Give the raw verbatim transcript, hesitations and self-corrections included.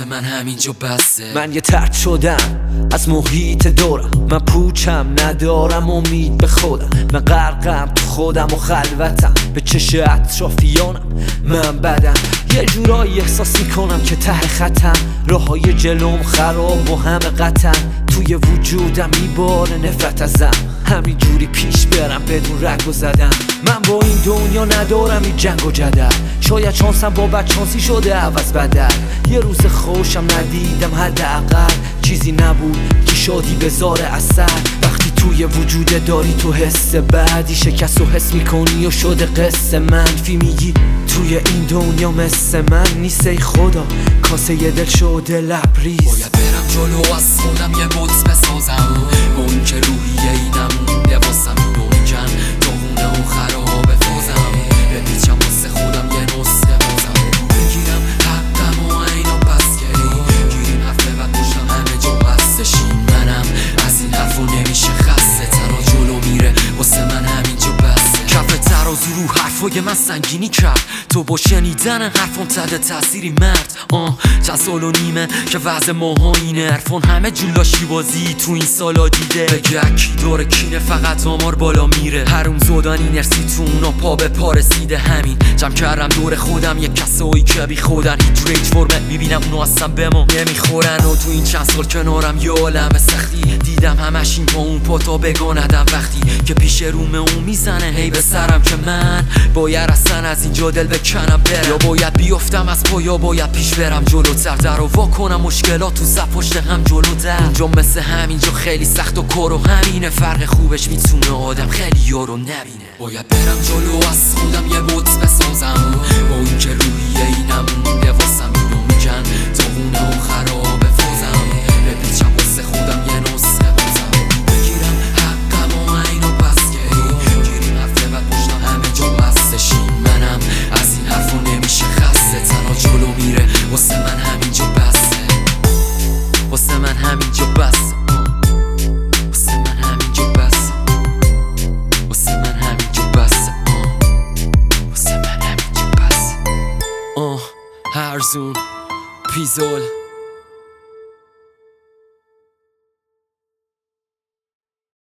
واسه من همینجا بسه. من یه ترد شدم از محیط دورم، من پوچم ندارم امید به خودم، من غرقم تو خودم و خلوتم، به چش اطرافیانم من بدم. یه جورایی احساس میکنم که ته خطم، راه های جلوم خراب و همه قطعم، توی وجودم میباره نفرت ازم، همین جوری پیش برم بدون رگ و زدم. من با این دنیا ندارم این جنگ و جدل، شاید شانسم با بدشانسی شده عوض بدل. یه روز خوشم ندیدم حداقل، چیزی نبود که شادی بذاره اثر. وقتی توی وجود داری تو حس بعدی، شکست و حس میکنی و شده قصه منفی، میگی توی این دنیا مثل من نیست ای خدا، کاسه یه دل شده لبریز. باید برم جلو از خودم یه بوت بسازم، با اون که روحیه اینم لباسم اینونجن داغونه و خرابه فازم، بپیچم واسه خودم یه نسخه بازم، بگیرم حقم و اینا پس گری، گیریم هفته بعد پشتم همه جا بستشین، منم از این حرفو نمیشه خسته، ترا جلو میره واسه من همینجا بسته. کف ترازو رو حرفای من سنگینی کرد، تو با شنیدن حرفم تحت تأثیری مرد. آه چند سال و نیمه که وضع ماها اینه، عرفان همه جولاشی بازی تو این سالا دیده، بگه اکی داره کینه فقط آمار بالا میره، هروم زدن این ارسی تو اونا پا به پا رسیده. همین جمع کردم دور خودم یک کسایی که بی خودن، هیچ ریج فرمه میبینم اونو اصلا به ما نمیخورن، و تو این چند سال کنارم یه عالم سختی دیدم، همش این با اون پاتا بگاندم، وقتی که پیش رومه اون میزنه هی به سرم که من باید اصلا از اینجا دل بکنم برم، یا باید بیافتم از پا یا باید پیش برم جلوتر، در رو وا کنم مشکلات تو زد پشت هم جلوتر. اونجا مثل همینجا خیلی سخت و کار و همینه، فرق خوبش میتونه آدم خیلی یارو نبینه. باید برم جلو از خودم یه بوت بسازم، با اون که روحیه اینم لباسم اینو میگن داغونه و خرابه فازم، بپیچم واسه خودم یه نسخه بازم، بگیرم حقم و اینو پس گری، گیریم هفته بعد پشتم همه جا بستشین، منم از این حرفو نمیشه خسته، تنها جلو میره واسه من همینجا بسته، واسه من همینجا بسته، واسه من همینجا بسته، واسه من همینجا بسته، واسه من همینجا بسته. آه هرزون پیزول